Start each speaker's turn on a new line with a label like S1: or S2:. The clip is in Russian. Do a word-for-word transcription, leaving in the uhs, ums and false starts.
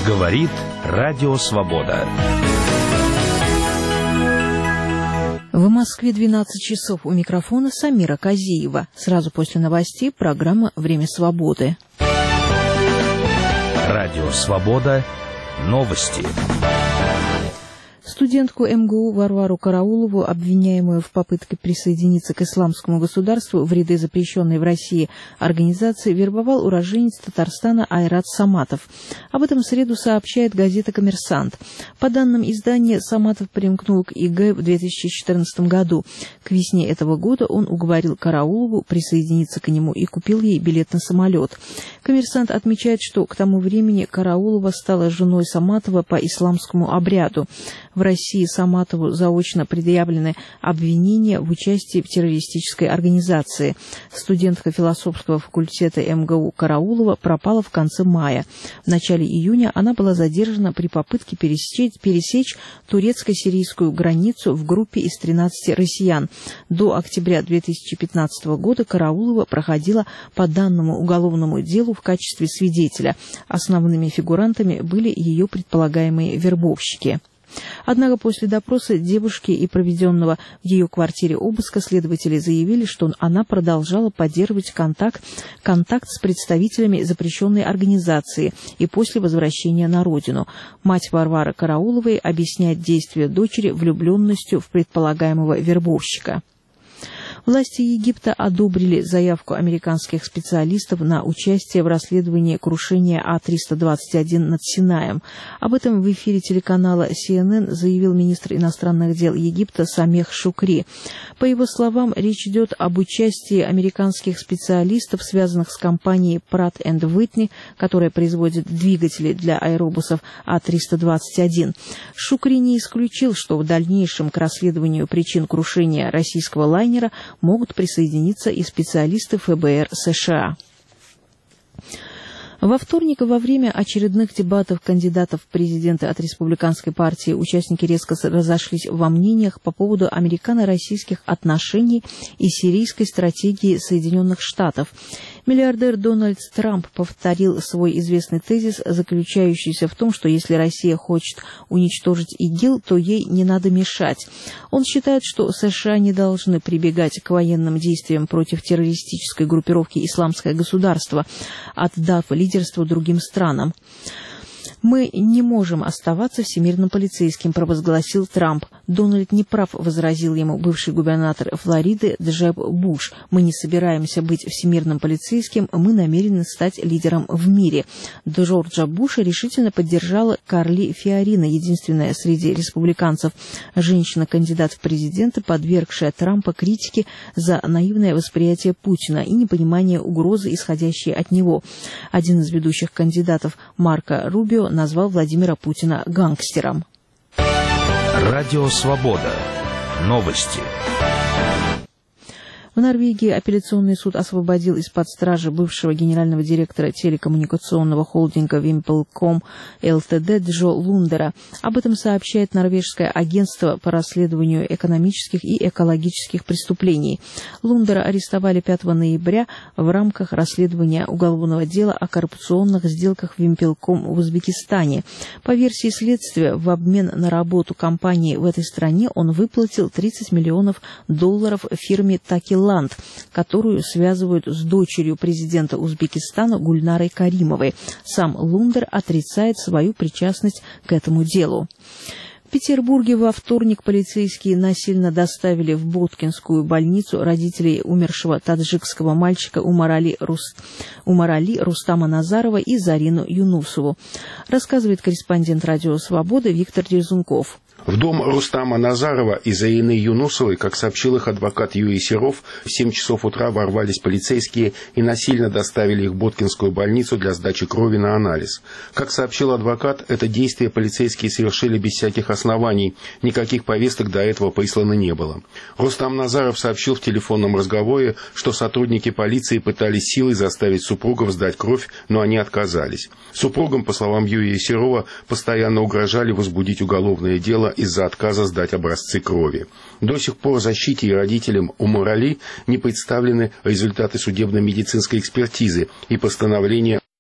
S1: Говорит Радио Свобода.
S2: В Москве двенадцать часов. У микрофона Самира Казиева. Сразу после новостей программа «Время свободы».
S1: Радио Свобода. Новости.
S2: Студентку эм гэ у Варвару Караулову, обвиняемую в попытке присоединиться к исламскому государству в ряды запрещенной в России организации, вербовал уроженец Татарстана Айрат Саматов. Об этом в среду сообщает газета «Коммерсант». По данным издания, Саматов примкнул к и гэ в две тысячи четырнадцатом году. К весне этого года он уговорил Караулову присоединиться к нему и купил ей билет на самолет. «Коммерсант» отмечает, что к тому времени Караулова стала женой Саматова по исламскому обряду. В России Саматову заочно предъявлены обвинения в участии в террористической организации. Студентка философского факультета эм гэ у Караулова пропала в конце мая. В начале июня она была задержана при попытке пересечь, пересечь турецко-сирийскую границу в группе из тринадцати россиян. До октября две тысячи пятнадцатого года Караулова проходила по данному уголовному делу в качестве свидетеля. Основными фигурантами были ее предполагаемые вербовщики. Однако после допроса девушки и проведенного в ее квартире обыска следователи заявили, что она продолжала поддерживать контакт, контакт с представителями запрещенной организации и после возвращения на родину. Мать Варвары Карауловой объясняет действия дочери влюбленностью в предполагаемого вербовщика. Власти Египта одобрили заявку американских специалистов на участие в расследовании крушения А триста двадцать один над Синаем. Об этом в эфире телеканала си эн эн заявил министр иностранных дел Египта Самех Шукри. По его словам, речь идет об участии американских специалистов, связанных с компанией Pratt энд Whitney, которая производит двигатели для аэробусов А триста двадцать один. Шукри не исключил, что в дальнейшем к расследованию причин крушения российского лайнера могут присоединиться и специалисты эф бэ эр США. Во вторник во время очередных дебатов кандидатов в президенты от республиканской партии участники резко разошлись во мнениях по поводу американо-российских отношений и сирийской стратегии Соединенных Штатов. Миллиардер Дональд Трамп повторил свой известный тезис, заключающийся в том, что если Россия хочет уничтожить ИГИЛ, то ей не надо мешать. Он считает, что США не должны прибегать к военным действиям против террористической группировки «Исламское государство», отдав лидерство другим странам. «Мы не можем оставаться всемирным полицейским», — провозгласил Трамп. «Дональд не прав», — возразил ему бывший губернатор Флориды Джеб Буш. «Мы не собираемся быть всемирным полицейским, мы намерены стать лидером в мире». Джорджа Буша решительно поддержала Карли Фиорина, единственная среди республиканцев женщина-кандидат в президенты, подвергшая Трампа критике за наивное восприятие Путина и непонимание угрозы, исходящей от него. Один из ведущих кандидатов, Марко Рубио, назвал Владимира Путина гангстером.
S1: Радио Свобода. Новости.
S2: В Норвегии апелляционный суд освободил из-под стражи бывшего генерального директора телекоммуникационного холдинга Вимпелком Лтд Джо Лундера. Об этом сообщает норвежское агентство по расследованию экономических и экологических преступлений. Лундера арестовали пятого ноября в рамках расследования уголовного дела о коррупционных сделках Вимпелком в Узбекистане. По версии следствия, в обмен на работу компании в этой стране он выплатил тридцать миллионов долларов фирме Такила, которую связывают с дочерью президента Узбекистана Гульнарой Каримовой. Сам Лундер отрицает свою причастность к этому делу. В Петербурге во вторник полицейские насильно доставили в Боткинскую больницу родителей умершего таджикского мальчика Умарали, Рус... Умарали Рустама Назарова и Зарину Юнусову. Рассказывает корреспондент «Радио Свобода» Виктор Дерзунков.
S3: В дом Рустама Назарова и Зарины Юнусовой, как сообщил их адвокат Юрий Серов, в семь часов утра ворвались полицейские и насильно доставили их в Боткинскую больницу для сдачи крови на анализ. Как сообщил адвокат, это действие полицейские совершили без всяких оснований, никаких повесток до этого прислано не было. Рустам Назаров сообщил в телефонном разговоре, что сотрудники полиции пытались силой заставить супругов сдать кровь, но они отказались. Супругам, по словам Юрия Серова, постоянно угрожали возбудить уголовное дело из-за отказа сдать образцы крови. До сих пор защите и родителям Умарали не представлены результаты судебно-медицинской экспертизы и постановления